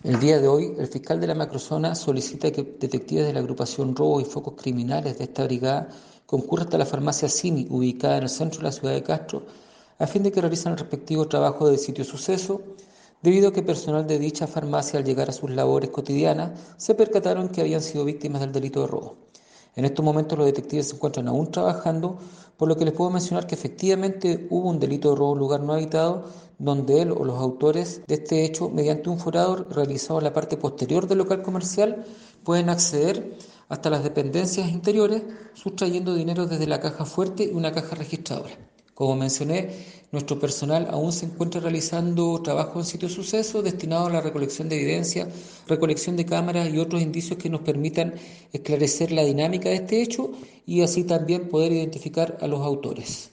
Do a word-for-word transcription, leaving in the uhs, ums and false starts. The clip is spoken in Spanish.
El día de hoy, el fiscal de la macrozona solicita que detectives de la agrupación Robo y Focos Criminales de esta brigada concurran hasta la farmacia Simi, ubicada en el centro de la ciudad de Castro, a fin de que realicen el respectivo trabajo de sitio suceso, debido a que personal de dicha farmacia, al llegar a sus labores cotidianas, se percataron que habían sido víctimas del delito de robo. En estos momentos los detectives se encuentran aún trabajando, por lo que les puedo mencionar que efectivamente hubo un delito de robo en un lugar no habitado, donde él o los autores de este hecho, mediante un forado realizado en la parte posterior del local comercial, pueden acceder hasta las dependencias interiores, sustrayendo dinero desde la caja fuerte y una caja registradora. Como mencioné, nuestro personal aún se encuentra realizando trabajo en sitio suceso destinado a la recolección de evidencia, recolección de cámaras y otros indicios que nos permitan esclarecer la dinámica de este hecho y así también poder identificar a los autores.